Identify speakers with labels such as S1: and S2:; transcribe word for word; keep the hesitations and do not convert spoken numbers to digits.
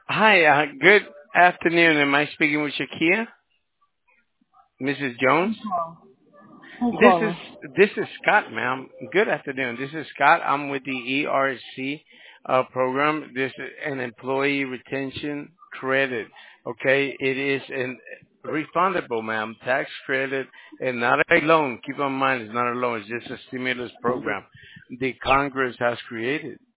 S1: Hi, uh, good afternoon. Am I speaking with Shakia, Missus Jones?
S2: Who
S1: This is
S2: calling?
S1: this is Scott, ma'am. Good afternoon. This is Scott. I'm with the E R C uh, program. This is an employee retention credit. Okay, it is an refundable, ma'am, tax credit and not a loan. Keep in mind, it's not a loan. It's just a stimulus program the Congress has created.